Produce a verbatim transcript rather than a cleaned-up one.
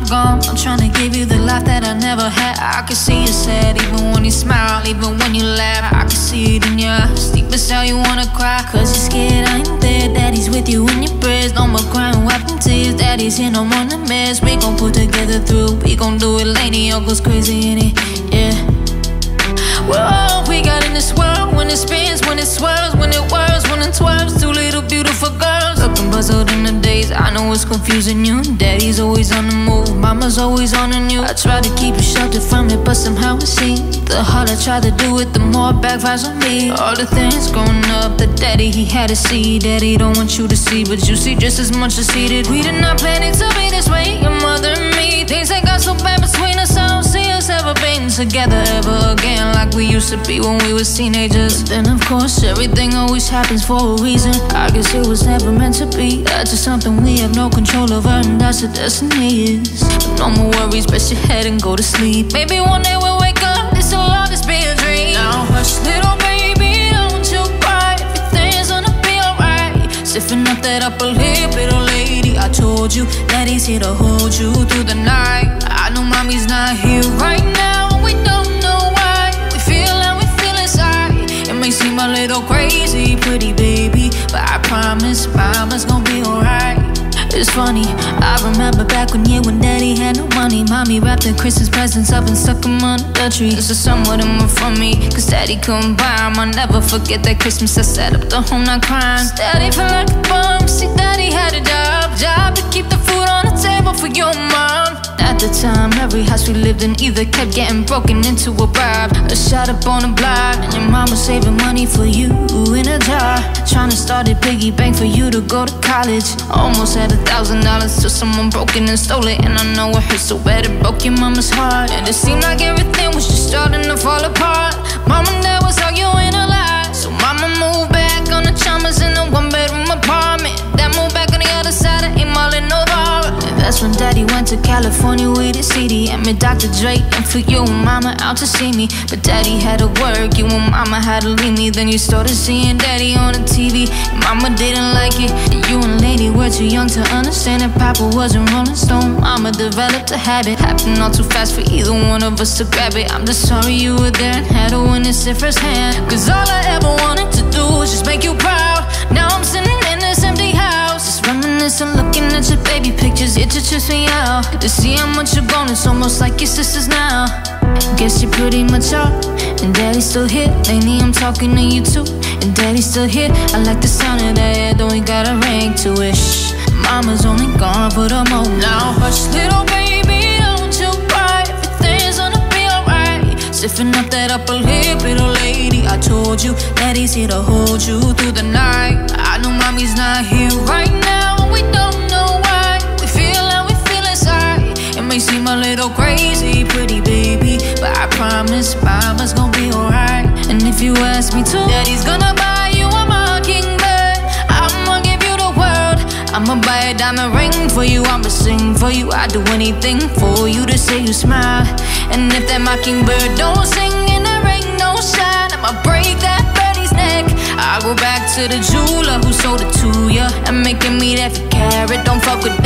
gone. I'm trying to give you the life that I never had. I can see you sad even when you smile, even when you laugh. I can see it in your eyes, deep inside you wanna cry. Cause you're scared I ain't there. Daddy's with you in your prayers. No more crying, wiping tears. Daddy's here, no more nightmares. We gon' put together through. We gon' do it, lady. All goes crazy in it, yeah. We're all we got in this world. When it spins, when it swirls, when it whirls, when it twirls. Two little beautiful girls looking puzzled in the days. I know it's confusing you. Daddy's always on the move, mama's always on the news. I try to keep you sheltered from it, but somehow it seems the harder I try to do it, the more it backfires on me. All the things growing up, the daddy he had to see. Daddy don't want you to see, but you see just as much as he did. We did not plan it to be this way, your mother and me. Things that got so bad between us, I don't see us ever being together ever again like we used to be when we was teenagers. But then of course everything always happens for a reason. I guess it was never meant to be. That's just something we have no control over, and that's the destiny is. But no more worries, rest your head and go to sleep. Maybe one day we'll wake up, this'll always be a dream. Now hush little baby, don't you cry. Everything's gonna be alright. Stiffen up that upper lip, little lady. I told you that he's here to hold you through the night. I know mommy's not here right now, we don't know why. We feel how we feel inside. It may seem a little crazy, pretty baby, but I promise mama's gonna be alright. It's funny, I remember back when you and daddy had no money. Mommy wrapped the Christmas presents up and stuck them under the tree. This is somewhat of them from me, cause daddy couldn't buy them. I'll never forget that Christmas I sat up the whole night crying. Daddy felt like a bum, see daddy had a job Job to keep the food on the table for your mom. At the time, every house we lived in either kept getting broken into or robbed, or shot up on a block. And your mama saving money for you in a jar, trying to start a piggy bank for you to go to college. Almost had a thousand dollars till someone broke it and stole it. And I know it hurt so bad it broke your mama's heart. And it seemed like everything was just starting to fall apart. Mom and dad was arguing a lot, so mama moved back on the Chalmers in a one bedroom apartment. Dad moved back on the other side of eight Mile in Novara. And that's when daddy went to California with his C D and met Doctor Dre, and flew you and mama out to see me. But daddy had to work, you and mama had to leave me. Then you started seeing daddy on the T V, and mama didn't like it. And you and lady were too young to understand that papa wasn't Rolling Stone. Mama developed a habit, happened all too fast for either one of us to grab it. I'm just sorry you were there and had to witness it firsthand. Cause all I ever wanted to do was just make you proud. Now I'm sitting in this empty house, just reminiscing, looking at your baby pictures. It just trips me out to see how much you're grown. It's almost like your sisters now. Guess you're pretty much up, and daddy's still here. Lately I'm talking to you too, and daddy's still here. I like the sound of that, though we got a ring to it. Shh, mama's only gone for the moment. Now hush little baby, don't you cry. Everything's gonna be alright. Stiffen up that upper lip, little lady. I told you that he's here to hold you through the night. I know mommy's not here right now, we don't know why. We feel how we feel inside. It may seem a little crazy, pretty baby, but I promise mama's gonna be alright. And if you ask me to, daddy's gonna buy you a mockingbird. I'ma give you the world, I'ma buy a diamond ring for you, I'ma sing for you. I'd do anything for you to say you smile. And if that mockingbird don't sing and the ring don't shine, I'ma break that birdie's neck. I'll go back to the jeweler who sold it to ya and make him eat every carrot. Don't fuck with